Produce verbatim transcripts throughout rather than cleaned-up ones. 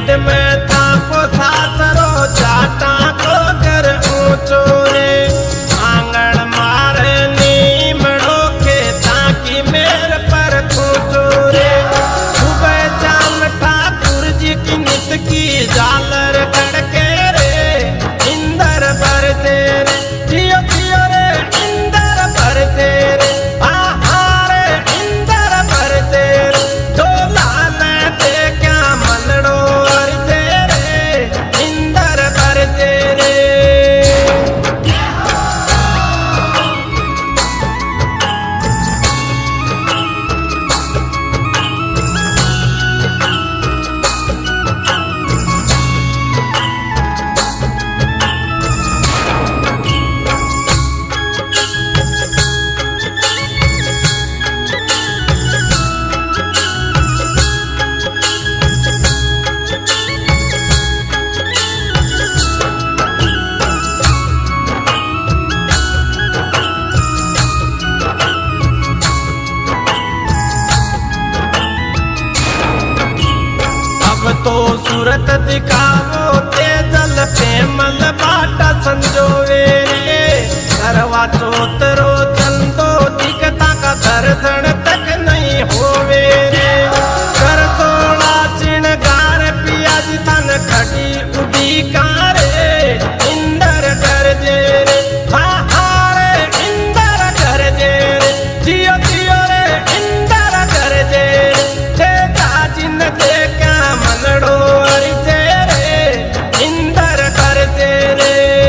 पेट में था को सासरो जाटा को कर ऊंचो रे आंगन मारे नीमड़ो के ताकि मेरे पर पूछो रे सुबह शाम ठाकुर जी की नित की झालर खड़के रे इंदर भरते रे जियो जियो रे इंदर भरते रे आहारे इंदर भरते रे डोला में ते क्या मनड़ो हरते रे इंदर भरते रे। तो सूरत दिखावो ते जल प्रेमल बाटा संजोवे रे करवा चौतरो चंदो दिखता का दर्शन तक नहीं होवे रे कर तोड़ा चिणगार पिया जी तन खड़ी उड़ी कारे इंदर कर जे रे हारे इंदर कर जे रे जियो जियो रे इंदर कर जे रे ते जाजिन ते क्या मनड़ो हरिते रे इंदर करते रे।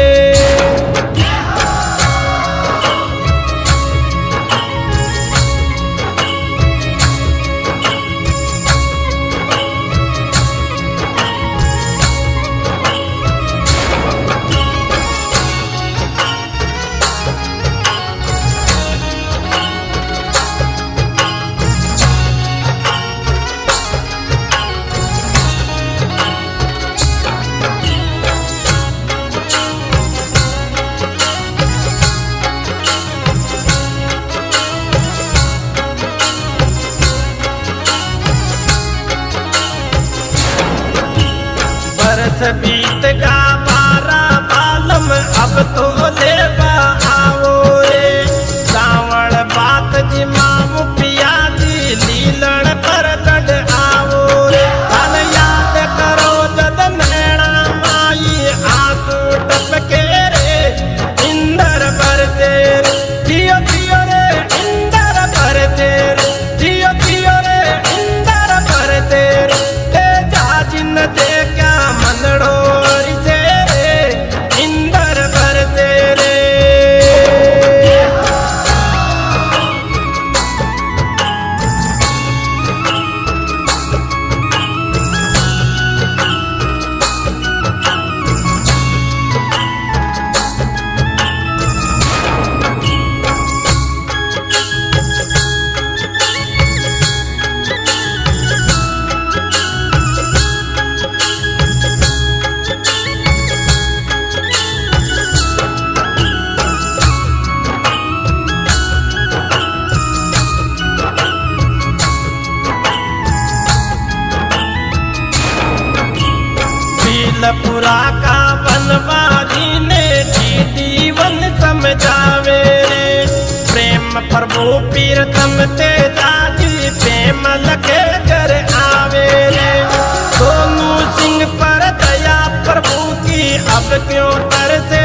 बरस बीत का बारा बालम अब तो लेवा आओ रे सावण बात जी मामू पिया जी लीलन पर चढ़ आओ रे तन याद करो जद नैना माई आंसू टपके रे इंदर भरते रे जियो जियो रे इंदर भरते रे जियो जियो रे इंदर भरते रे ते जाजिन ते क्या मनड़ो हरिते रे इंदर भरते रे। पुरा का बनवारी ने जीवन समझावे रे प्रेम प्रभु पीरतम ते जाजी प्रेम लगे कर आवे रे सोनू सिंह पर दया प्रभु की अब क्यों तरसे